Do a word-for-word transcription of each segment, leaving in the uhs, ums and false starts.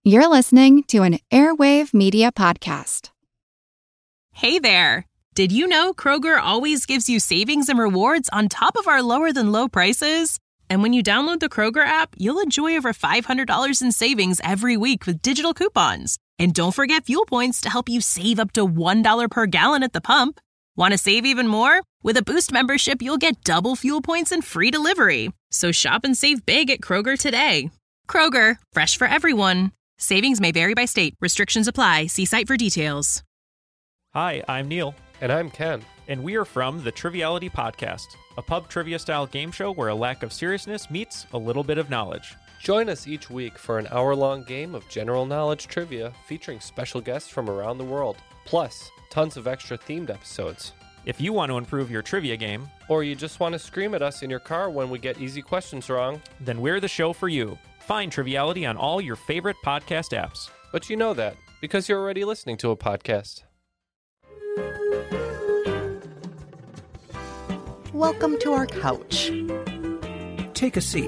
You're listening to an Airwave Media Podcast. Hey there! Did you know Kroger always gives you savings and rewards on top of our lower-than-low prices? And when you download the Kroger app, you'll enjoy over five hundred dollars in savings every week with digital coupons. And don't forget fuel points to help you save up to one dollar per gallon at the pump. Want to save even more? With a Boost membership, you'll get double fuel points and free delivery. So shop and save big at Kroger today. Kroger, fresh for everyone. Savings may vary by state. Restrictions apply. See site for details. Hi, I'm Neil. And I'm Ken. And we are from the Triviality Podcast, a pub trivia-style game show where a lack of seriousness meets a little bit of knowledge. Join us each week for an hour-long game of general knowledge trivia featuring special guests from around the world, plus tons of extra themed episodes. If you want to improve your trivia game, or you just want to scream at us in your car when we get easy questions wrong, then we're the show for you. Find Triviality on all your favorite podcast apps. But you know that, because you're already listening to a podcast. Welcome to our couch. Take a seat.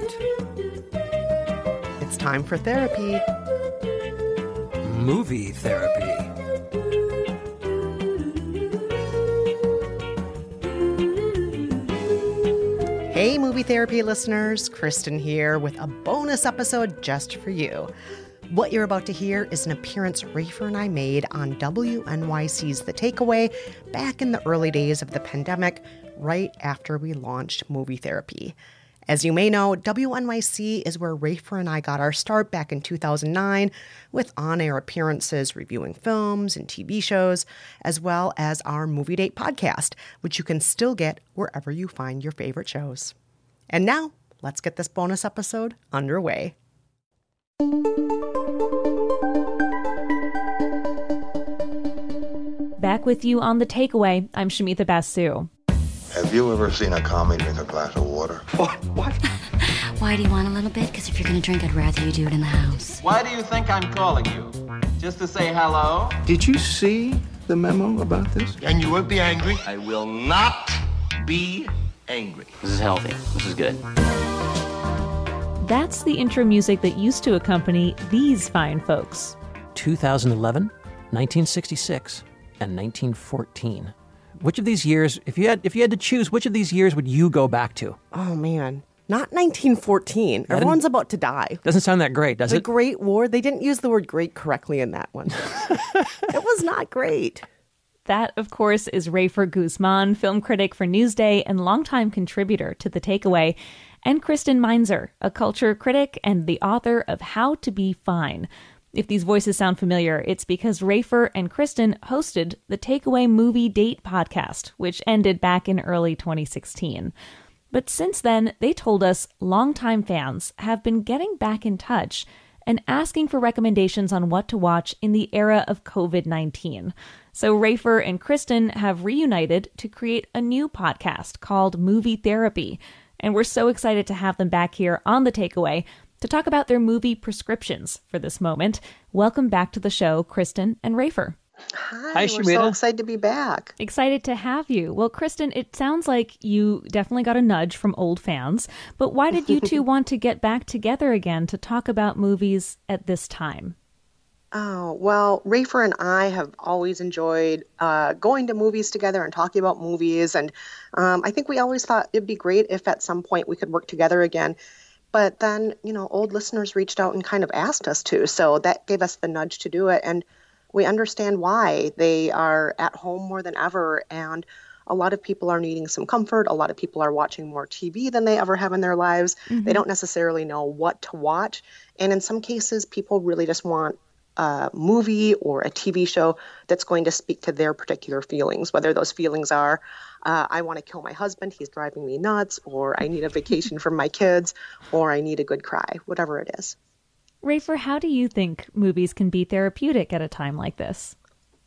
It's time for therapy. Movie therapy. Hey, movie therapy listeners, Kristen here with a bonus episode just for you. What you're about to hear is an appearance Rafer and I made on W N Y C's The Takeaway back in the early days of the pandemic, right after we launched movie therapy. As you may know, W N Y C is where Rafer and I got our start back in two thousand nine with on-air appearances reviewing films and T V shows, as well as our Movie Date podcast, which you can still get wherever you find your favorite shows. And now, let's get this bonus episode underway. Back with you on The Takeaway, I'm Shamitha Basu. Have you ever seen a commie drink a glass of water? What? What? Why do you want a little bit? Because if you're going to drink, I'd rather you do it in the house. Why do you think I'm calling you? Just to say hello? Did you see the memo about this? And you won't be angry? I will not be angry. This is healthy. This is good. That's the intro music that used to accompany these fine folks. two thousand eleven, nineteen sixty-six, and nineteen fourteen. Which of these years, if you had if you had to choose, which of these years would you go back to? Oh, man. Not nineteen fourteen. Everyone's about to die. Doesn't sound that great, does the it? The Great War. They didn't use the word great correctly in that one. It was not great. That, of course, is Rafer Guzman, film critic for Newsday and longtime contributor to The Takeaway, and Kristen Meinzer, a culture critic and the author of How to Be Fine. If these voices sound familiar, it's because Rafer and Kristen hosted the Takeaway Movie Date podcast, which ended back in early twenty sixteen. But since then, they told us longtime fans have been getting back in touch and asking for recommendations on what to watch in the era of covid nineteen. So Rafer and Kristen have reunited to create a new podcast called Movie Therapy. And we're so excited to have them back here on The Takeaway to talk about their movie prescriptions for this moment. Welcome back to the show, Kristen and Rafer. Hi, Hi, we're Shamitha. so excited to be back. Excited to have you. Well, Kristen, it sounds like you definitely got a nudge from old fans, but why did you two want to get back together again to talk about movies at this time? Oh, well, Rafer and I have always enjoyed uh, going to movies together and talking about movies. And um, I think we always thought it'd be great if at some point we could work together again. But then, you know, old listeners reached out and kind of asked us to. So that gave us the nudge to do it. And we understand why. They are at home more than ever. And a lot of people are needing some comfort. A lot of people are watching more T V than they ever have in their lives. Mm-hmm. They don't necessarily know what to watch. And in some cases, people really just want a movie or a T V show that's going to speak to their particular feelings, whether those feelings are, uh, I want to kill my husband, he's driving me nuts, or I need a vacation from my kids, or I need a good cry, whatever it is. Rafer, how do you think movies can be therapeutic at a time like this?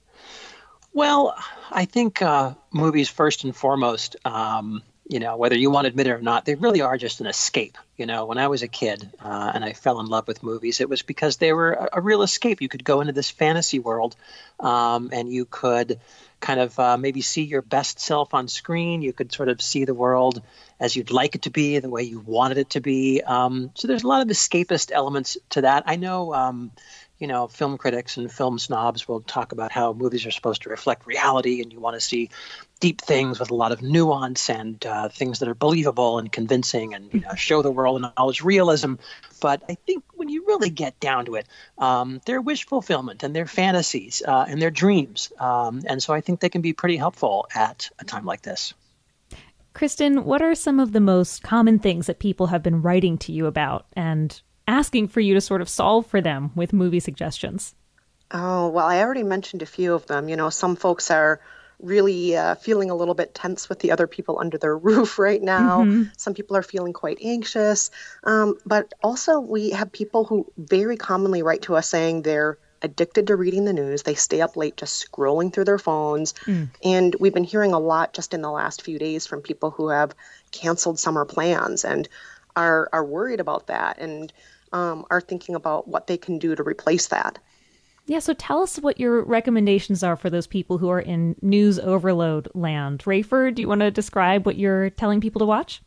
Well, I think uh, movies, first and foremost, um, you know, whether you want to admit it or not, they really are just an escape. You know, when I was a kid uh, and I fell in love with movies, it was because they were a, a real escape. You could go into this fantasy world um, and you could kind of uh, maybe see your best self on screen. You could sort of see the world as you'd like it to be, the way you wanted it to be. Um, so there's a lot of escapist elements to that. I know, um, you know, film critics and film snobs will talk about how movies are supposed to reflect reality, and you want to see deep things with a lot of nuance and uh, things that are believable and convincing and, you know, show the world in all its realism. But I think when you really get down to it, um, they're wish fulfillment and they're fantasies uh, and they're dreams. Um, and so I think they can be pretty helpful at a time like this. Kristen, what are some of the most common things that people have been writing to you about and asking for you to sort of solve for them with movie suggestions? Oh, well, I already mentioned a few of them. You know, some folks are really uh, feeling a little bit tense with the other people under their roof right now. Mm-hmm. Some people are feeling quite anxious. Um, but also we have people who very commonly write to us saying they're addicted to reading the news. They stay up late just scrolling through their phones. Mm. And we've been hearing a lot just in the last few days from people who have canceled summer plans and are, are worried about that and um, are thinking about what they can do to replace that. Yeah, so tell us what your recommendations are for those people who are in news overload land. Rafer, do you want to describe what you're telling people to watch?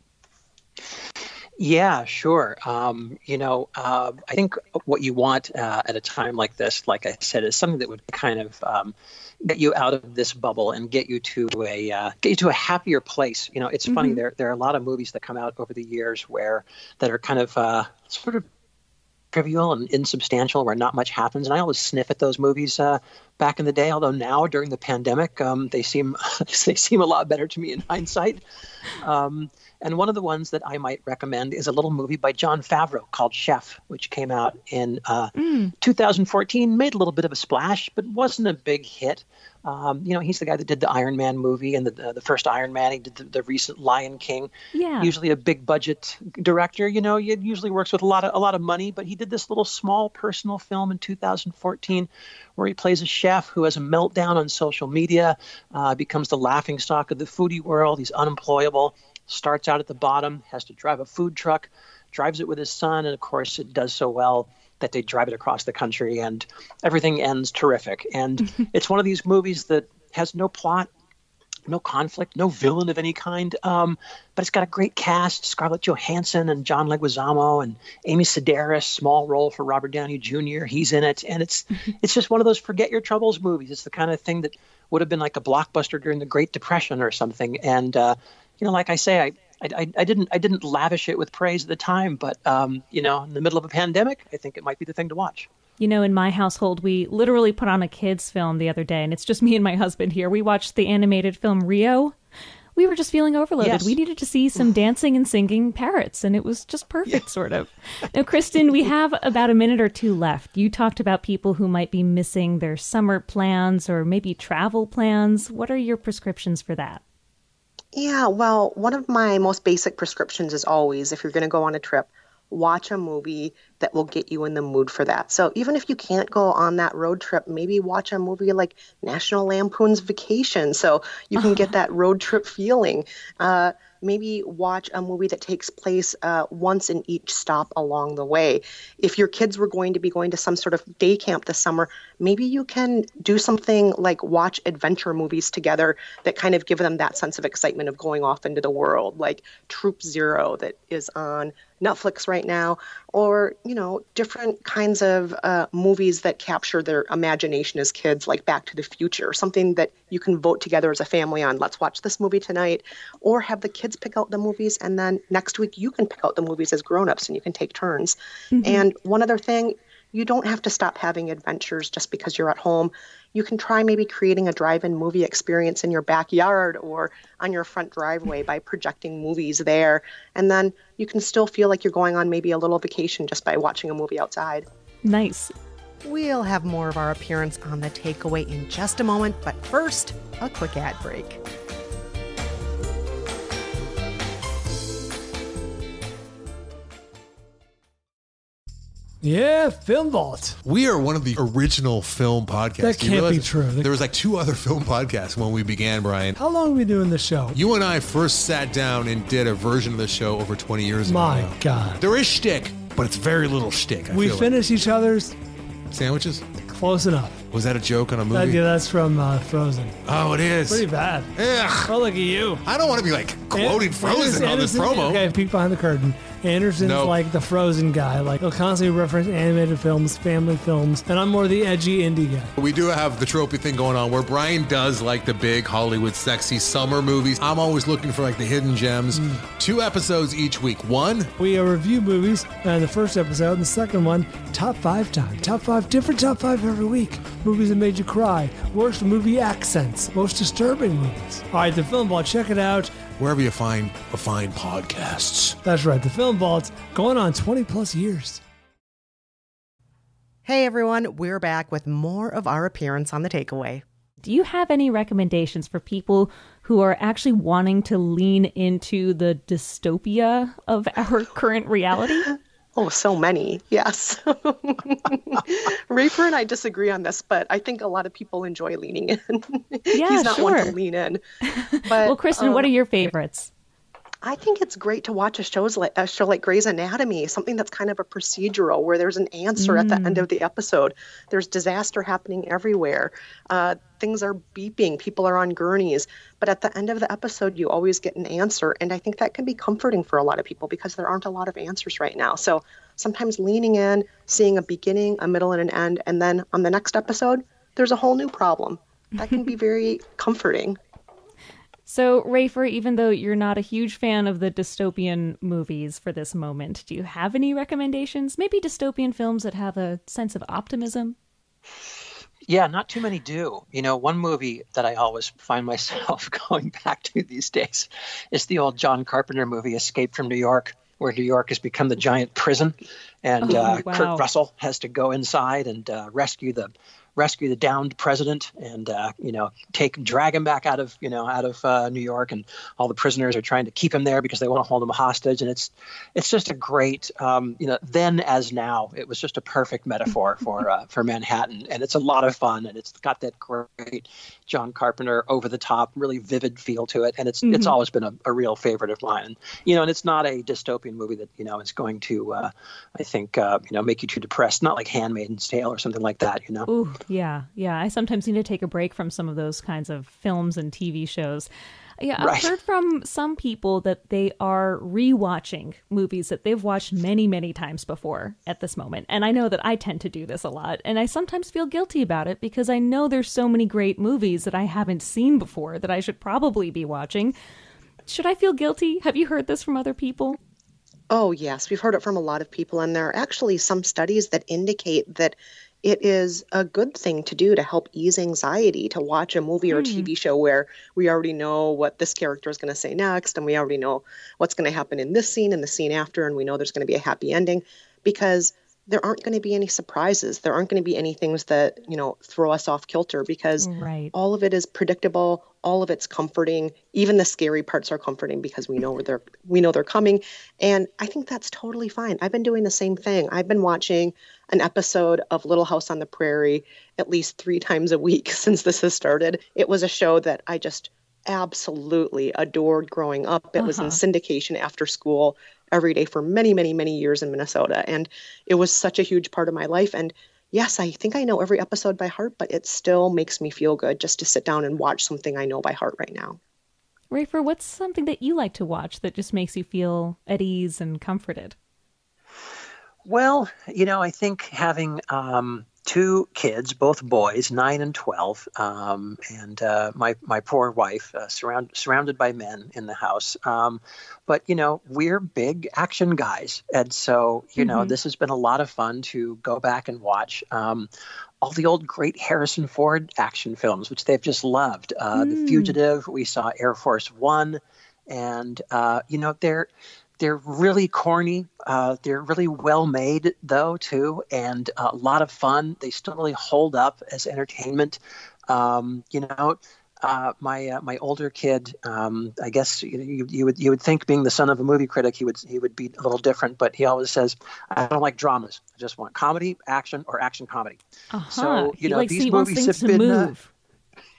Yeah, sure. Um, you know, uh, I think what you want uh, at a time like this, like I said, is something that would kind of um, get you out of this bubble and get you to a uh, get you to a happier place. You know, it's mm-hmm. funny. There there are a lot of movies that come out over the years where that are kind of uh, sort of trivial and insubstantial, where not much happens. And I always sniff at those movies uh, back in the day. Although now, during the pandemic, um, they seem they seem a lot better to me in hindsight. Um, and one of the ones that I might recommend is a little movie by Jon Favreau called Chef, which came out in uh, mm. two thousand fourteen. Made a little bit of a splash, but wasn't a big hit. Um, you know, he's the guy that did the Iron Man movie and the uh, the first Iron Man. He did the, the recent Lion King. Yeah. Usually a big budget director. You know, he usually works with a lot of a lot of money, but he did this little small personal film in two thousand fourteen where he plays a chef who has a meltdown on social media, uh, becomes the laughingstock of the foodie world. He's unemployable, starts out at the bottom, has to drive a food truck, drives it with his son, and of course it does so well that they drive it across the country and everything ends terrific. And it's one of these movies that has no plot, no conflict, no villain of any kind, um, but it's got a great cast, Scarlett Johansson and John Leguizamo and Amy Sedaris, small role for Robert Downey Junior He's in it. And it's it's just one of those forget your troubles movies. It's the kind of thing that would have been like a blockbuster during the Great Depression or something. And, uh, you know, like I say, I, I, I didn't I didn't lavish it with praise at the time, but, um, you know, in the middle of a pandemic, I think it might be the thing to watch. You know, in my household, we literally put on a kids' film the other day, and it's just me and my husband here. We watched the animated film Rio. We were just feeling overloaded. Yes. We needed to see some dancing and singing parrots, and it was just perfect, yeah. sort of. Now, Kristen, we have about a minute or two left. You talked about people who might be missing their summer plans or maybe travel plans. What are your prescriptions for that? Yeah, well, one of my most basic prescriptions is always, if you're going to go on a trip, watch a movie that will get you in the mood for that. So even if you can't go on that road trip, maybe watch a movie like National Lampoon's Vacation so you can get that road trip feeling. Uh, maybe watch a movie that takes place uh, once in each stop along the way. If your kids were going to be going to some sort of day camp this summer, maybe you can do something like watch adventure movies together that kind of give them that sense of excitement of going off into the world, like Troop Zero that is on Netflix right now, or, you know, different kinds of uh, movies that capture their imagination as kids, like Back to the Future, something that you can vote together as a family on. Let's watch this movie tonight, or have the kids pick out the movies, and then next week you can pick out the movies as grown-ups and you can take turns. Mm-hmm. And one other thing, you don't have to stop having adventures just because you're at home. You can try maybe creating a drive-in movie experience in your backyard or on your front driveway by projecting movies there. And then you can still feel like you're going on maybe a little vacation just by watching a movie outside. Nice. We'll have more of our appearance on The Takeaway in just a moment, but first, a quick ad break. Yeah, Film Vault. We are one of the original film podcasts. That can't be true. There was like two other film podcasts when we began, Brian. How long have we been doing this show? You and I first sat down and did a version of the show over twenty years ago. My God. There is shtick, but it's very little shtick. I we feel finish like. each other's sandwiches? Close enough. Was that a joke on a movie? That, yeah, that's from uh, Frozen. Oh, it is. Pretty bad. Ugh. Oh, look at you. I don't want to be like quoting And, Frozen on this promo. Okay, peek behind the curtain. Anderson's Nope. like the Frozen guy. Like, he'll constantly reference animated films, family films, and I'm more the edgy indie guy. We do have the tropey thing going on where Brian does like the big Hollywood sexy summer movies. I'm always looking for like the hidden gems. Mm. Two episodes each week. One, We uh, review movies, and the first episode, and the second one, top five time. Top five, different top five every week. Movies that made you cry. Worst movie accents. Most disturbing movies. All right, The Film Vault, check it out. wherever you find a fine podcasts. That's right, The Film Vault's going on twenty plus years. Hey everyone, we're back with more of our appearance on The Takeaway. Do you have any recommendations for people who are actually wanting to lean into the dystopia of our current reality? Oh, so many. Yes. Rafer and I disagree on this, but I think a lot of people enjoy leaning in. Yeah, He's not one sure. to lean in. But, Well, Kristen, um, what are your favorites? I think it's great to watch a shows like a show like Grey's Anatomy, something that's kind of a procedural where there's an answer at the end of the episode. There's disaster happening everywhere. Uh, things are beeping. People are on gurneys. But at the end of the episode, you always get an answer. And I think that can be comforting for a lot of people because there aren't a lot of answers right now. So sometimes leaning in, seeing a beginning, a middle, and an end, and then on the next episode, there's a whole new problem. That can be very comforting. So, Rafer, even though you're not a huge fan of the dystopian movies for this moment, do you have any recommendations? Maybe dystopian films that have a sense of optimism? Yeah, not too many do. You know, one movie that I always find myself going back to these days is the old John Carpenter movie, Escape from New York, where New York has become the giant prison, and Oh, uh, wow. Kurt Russell has to go inside and uh, rescue the rescue the downed president, and uh, you know, take drag him back out of you know out of uh, New York, and all the prisoners are trying to keep him there because they want to hold him hostage, and it's it's just a great um, you know then as now it was just a perfect metaphor for uh, for Manhattan, and it's a lot of fun, and it's got that great John Carpenter over the top, really vivid feel to it, and it's it's Mhm. always been a, a real favorite of mine, and you know, and it's not a dystopian movie that you know is going to uh, I think uh, you know make you too depressed, not like Handmaid's Tale or something like that, you know. Ooh, yeah, yeah. I sometimes need to take a break from some of those kinds of films and T V shows. Yeah, I've Right. heard from some people that they are rewatching movies that they've watched many, many times before at this moment. And I know that I tend to do this a lot. And I sometimes feel guilty about it because I know there's so many great movies that I haven't seen before that I should probably be watching. Should I feel guilty? Have you heard this from other people? Oh, yes. We've heard it from a lot of people. And there are actually some studies that indicate that it is a good thing to do to help ease anxiety to watch a movie or a T V show where we already know what this character is going to say next, and we already know what's going to happen in this scene and the scene after, and we know there's going to be a happy ending, because there aren't going to be any surprises. There aren't going to be any things that, you know, throw us off kilter, because Right. all of it is predictable. All of it's comforting. Even the scary parts are comforting because we know they're we know they're coming. And I think that's totally fine. I've been doing the same thing. I've been watching an episode of Little House on the Prairie at least three times a week since this has started. It was a show that I just absolutely adored growing up. It was in Uh-huh. syndication after school every day for many, many, many years in Minnesota. And it was such a huge part of my life. And yes, I think I know every episode by heart, but it still makes me feel good just to sit down and watch something I know by heart right now. Rafer, what's something that you like to watch that just makes you feel at ease and comforted? Well, you know, I think having um, two kids, both boys, nine and twelve, um, and uh, my my poor wife, uh, surround, surrounded by men in the house. Um, but you know, we're big action guys, and so you know, Mhm. this has been a lot of fun to go back and watch. Um, all the old great Harrison Ford action films, which they've just loved. Uh, The Mm. Fugitive, we saw Air Force One, and uh, you know, they're they're really corny. Uh, they're really well made, though, too, and a lot of fun. They still really hold up as entertainment. Um, you know, uh, my uh, my older kid, um, I guess you, you, you would you would think, being the son of a movie critic, he would he would be a little different. But he always says, "I don't like dramas. I just want comedy, action, or action comedy." Uh-huh. So you He know, likes- these he wants movies things have to been. Uh, move.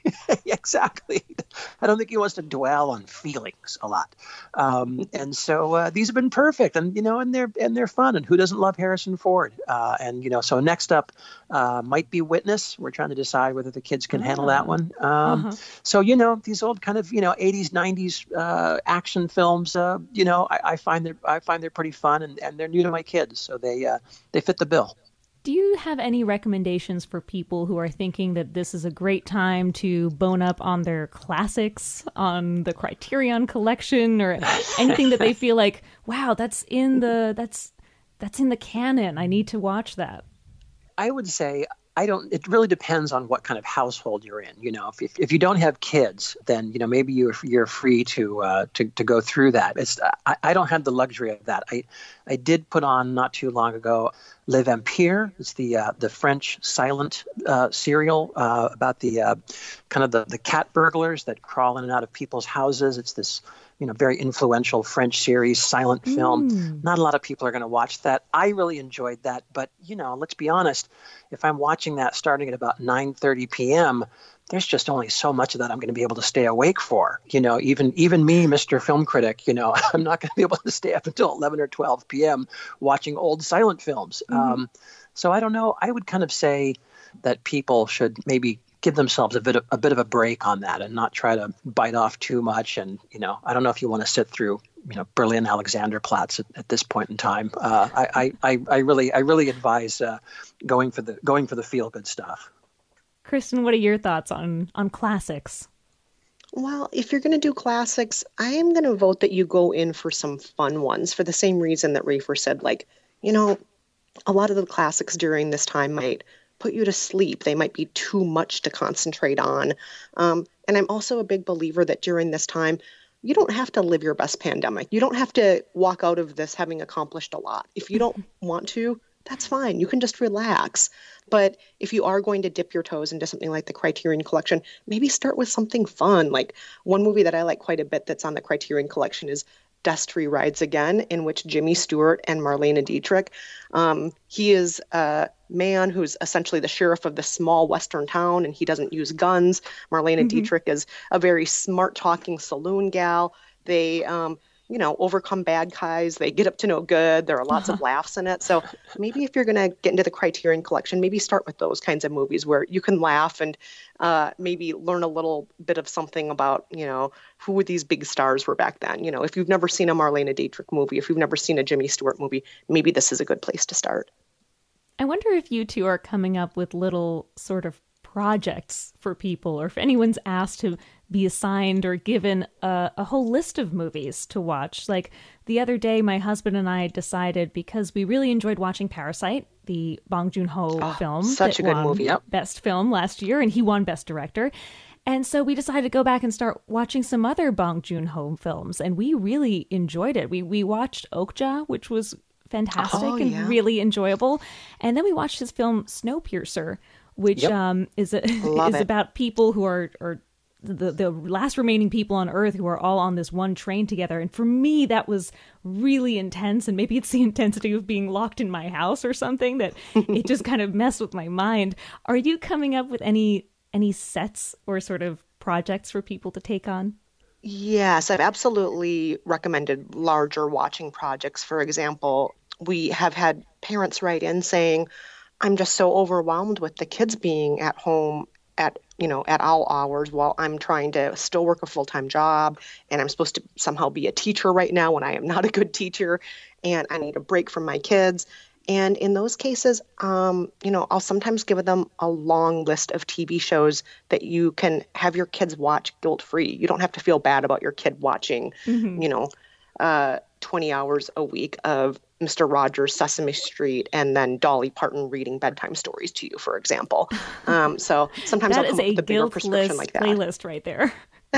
Exactly. I don't think he wants to dwell on feelings a lot. Um, and so uh, these have been perfect, and you know, and they're and they're fun. And who doesn't love Harrison Ford? Uh, and you know, so next up uh, might be Witness. We're trying to decide whether the kids can oh. handle that one. Um, uh-huh. So you know, these old kind of you know eighties, nineties uh, action films. Uh, you know, I, I find they're I find they're pretty fun, and, and they're new to my kids, so they uh, they fit the bill. Do you have any recommendations for people who are thinking that this is a great time to bone up on their classics, on the Criterion Collection, or anything that they feel like, wow, that's in the that's that's in the canon. I need to watch that. I would say I don't. It really depends on what kind of household you're in. You know, if if, if you don't have kids, then you know maybe you're you're free to uh, to to go through that. It's I, I don't have the luxury of that. I I did put on not too long ago Le Vampire. It's the uh, the French silent uh, serial uh, about the uh, kind of the, the cat burglars that crawl in and out of people's houses. It's this you know very influential French series, silent film. Mm. Not a lot of people are going to watch that. I really enjoyed that, but you know, let's be honest. If I'm watching that starting at about nine thirty p.m., there's just only so much of that I'm going to be able to stay awake for. You know, even even me, Mister Film Critic, you know, I'm not going to be able to stay up until eleven or twelve p.m. watching old silent films. Mm-hmm. Um, so I don't know. I would kind of say that people should maybe give themselves a bit of, a bit of a break on that and not try to bite off too much. And, you know, I don't know if you want to sit through, you know, Berlin Alexanderplatz at, at this point in time. Uh, I, I, I really I really advise uh, going for the going for the feel good stuff. Kristen, what are your thoughts on, on classics? Well, if you're going to do classics, I am going to vote that you go in for some fun ones for the same reason that Rafer said. Like, you know, a lot of the classics during this time might put you to sleep. They might be too much to concentrate on. Um, and I'm also a big believer that during this time, you don't have to live your best pandemic. You don't have to walk out of this having accomplished a lot. If you don't want to, that's fine. You can just relax. But if you are going to dip your toes into something like the Criterion Collection, maybe start with something fun. Like one movie that I like quite a bit that's on the Criterion Collection is Destry Rides Again, in which Jimmy Stewart and Marlene Dietrich, um, he is a man who's essentially the sheriff of this small western town, and he doesn't use guns. Marlene mm-hmm. Dietrich is a very smart-talking saloon gal. They, um, you know, overcome bad guys. They get up to no good. There are lots uh-huh. of laughs in it. So maybe if you're going to get into the Criterion Collection, maybe start with those kinds of movies where you can laugh and uh, maybe learn a little bit of something about, you know, who these big stars were back then. You know, if you've never seen a Marlene Dietrich movie, if you've never seen a Jimmy Stewart movie, maybe this is a good place to start. I wonder if you two are coming up with little sort of projects for people, or if anyone's asked to be assigned or given a, a whole list of movies to watch. Like the other day, my husband and I decided, because we really enjoyed watching Parasite, the Bong Joon-ho oh, film. Such a good movie. Yep. Best film last year, and he won Best Director. And so we decided to go back and start watching some other Bong Joon-ho films, and we really enjoyed it. We we watched Okja, which was fantastic oh, and yeah. really enjoyable. And then we watched his film Snowpiercer, which yep. um, is a, is it. about people who are, are the, the last remaining people on Earth who are all on this one train together. And for me, that was really intense. And maybe it's the intensity of being locked in my house or something that it just kind of messed with my mind. Are you coming up with any any sets or sort of projects for people to take on? Yes, I've absolutely recommended larger watching projects. For example, we have had parents write in saying, I'm just so overwhelmed with the kids being at home at, you know, at all hours while I'm trying to still work a full-time job, and I'm supposed to somehow be a teacher right now when I am not a good teacher, and I need a break from my kids. And in those cases, um, you know, I'll sometimes give them a long list of T V shows that you can have your kids watch guilt-free. You don't have to feel bad about your kid watching, mm-hmm. you know, uh, twenty hours a week of Mister Rogers' Sesame Street and then Dolly Parton reading bedtime stories to you, for example. Um, so sometimes I'll come up with a bigger prescription like that. Playlist right there.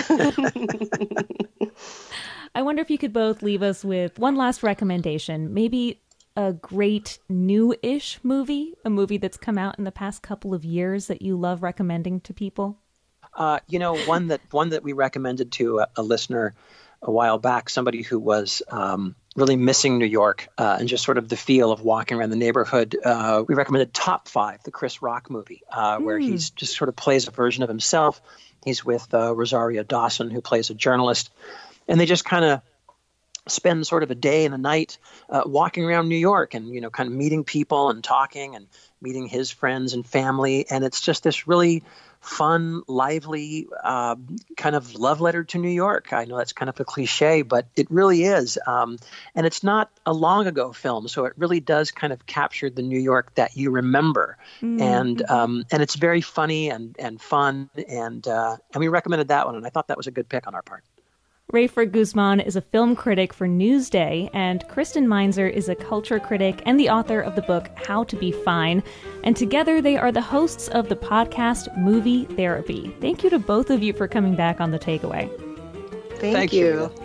I wonder if you could both leave us with one last recommendation, maybe a great new-ish movie, a movie that's come out in the past couple of years that you love recommending to people. Uh, you know, one that one that we recommended to a, a listener a while back, somebody who was um, really missing New York uh, and just sort of the feel of walking around the neighborhood, uh, we recommended Top Five, the Chris Rock movie, uh, mm. where he's just sort of plays a version of himself. He's with uh, Rosario Dawson, who plays a journalist. And they just kind of spend sort of a day and a night uh, walking around New York and, you know, kind of meeting people and talking and meeting his friends and family. And it's just this really fun, lively uh, kind of love letter to New York. I know that's kind of a cliche, but it really is. Um, and it's not a long ago film, so it really does kind of capture the New York that you remember. Mm-hmm. And um, and it's very funny and, and fun. And, uh, and we recommended that one, and I thought that was a good pick on our part. Rafer Guzman is a film critic for Newsday, and Kristen Meinzer is a culture critic and the author of the book How to Be Fine. And together they are the hosts of the podcast Movie Therapy. Thank you to both of you for coming back on The Takeaway. Thank, Thank you. you.